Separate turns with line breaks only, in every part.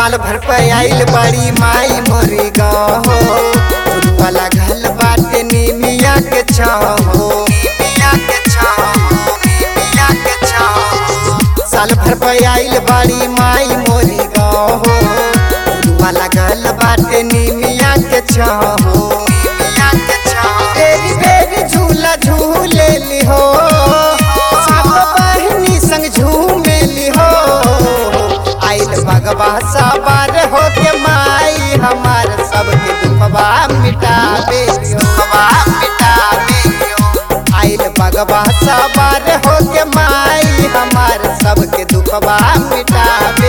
साल भर पे आइल बड़ी माई मोरी गाँव हो, वाला घल बाटे नीमिया के छाँव हो, नीमिया के छाँव हो, नीमिया के छाँव। साल भर पे आइल बड़ी माई मोरी गाँव हो, वाला घल बाटे नीमिया के छाँव हो, नीमिया के छाँव। बेरी बेरी झूला झूले ली हो, सब बहनी संग झूमे ली हो। आइल भगवा सवार हो के माई हमार सबके दुखवा मिटाबे, दुखवा मिटाबे। आइल भगवा सवार हो के माई हमार सबके दुखवा मिटाबे,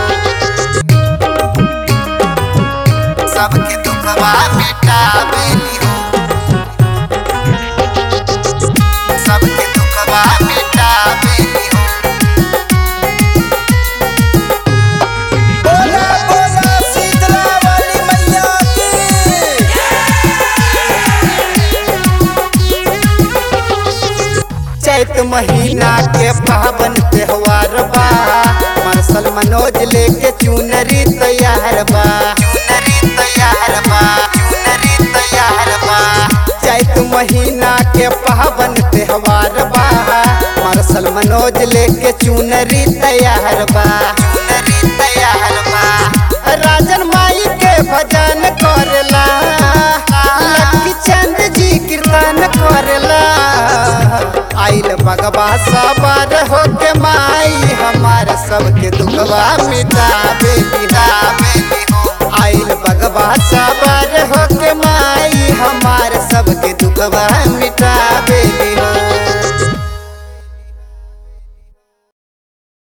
सबके दुखवा मिटाबे, सबके दुखवा मिटाबे।
बोला बोला शीतला वाली मैया की।
चैत महीना के पावन त्योहार बा, मार्शल मनोज लेके चुनरी तैयार बा, चुनरी तैयार बा, चुनरी तैयार बा। चैत महीना के पावन त्योहार बा, मार्शल मनोज लेके चुनरी तैयार बा, चुनरी तैयार बा। राजन माई के भजन करला, लक्की चंद जी कीर्तन करला। आइल भगवा सवार हो के माई हमार सबके दुखवा मिटाबे, मिटाबे। आइल भगवा सवार हो के माई हमार सबके दुखवा मिटाबे।